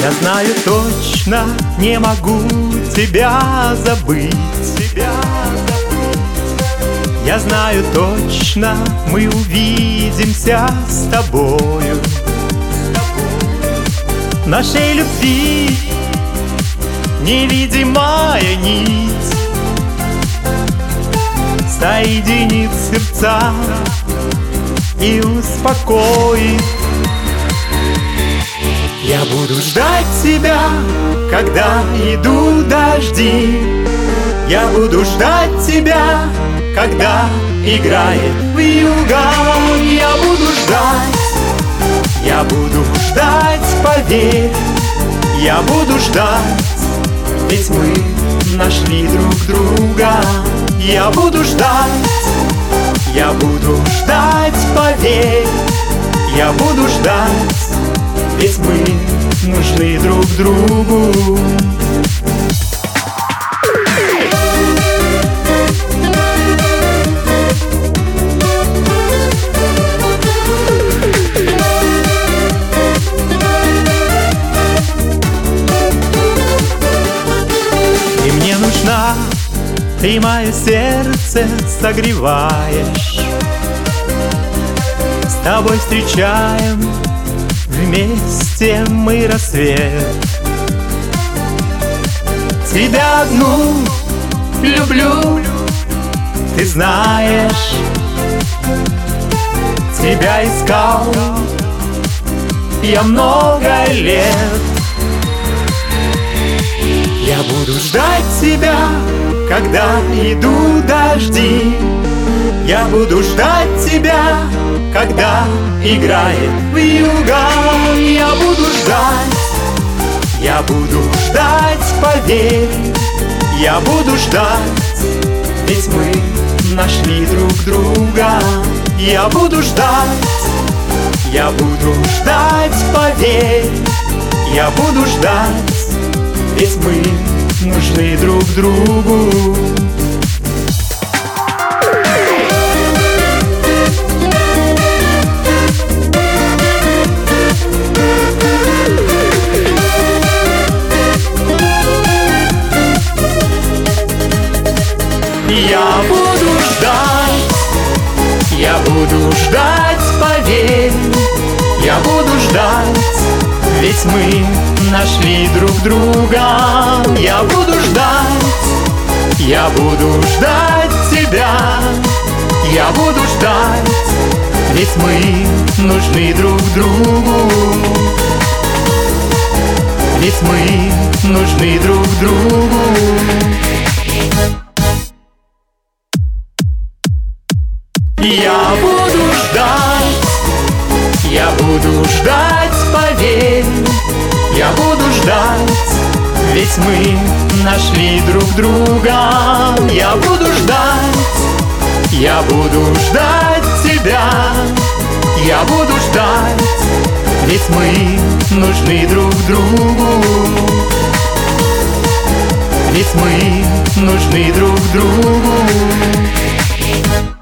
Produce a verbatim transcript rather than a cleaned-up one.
Я знаю точно, не могу тебя забыть. Я знаю точно, мы увидимся с тобою. Нашей любви невидимая нить соединит сердца и успокоит. Я буду ждать тебя, когда идут дожди. Я буду ждать тебя, когда играет вьюга. Я буду ждать, я буду ждать, поверь. Я буду ждать, ведь мы нашли друг друга. Я буду ждать, я буду ждать, поверь. Я буду ждать, ведь мы нужны друг другу. И мне нужна, ты мое сердце согреваешь. С тобой встречаем вместе мы рассвет. Тебя одну люблю, ты знаешь. Тебя искал я много лет. Я буду ждать тебя, когда идут дожди. Я буду ждать тебя, когда играет вьюга. Я буду ждать, я буду ждать, поверь. Я буду ждать, ведь мы нашли друг друга. Я буду ждать, я буду ждать, поверь. Я буду ждать, ведь мы нужны друг другу. Я буду ждать, я буду ждать, поверь. Я буду ждать, ведь мы нашли друг друга. Я буду ждать, я буду ждать тебя. Я буду ждать, ведь мы нужны друг другу. Ведь мы нужны друг другу. Я буду ждать, я буду ждать, поверь. Я буду ждать, ведь мы нашли друг друга. Я буду ждать, я буду ждать тебя. Я буду ждать, ведь мы нужны друг другу. Ведь мы нужны друг другу.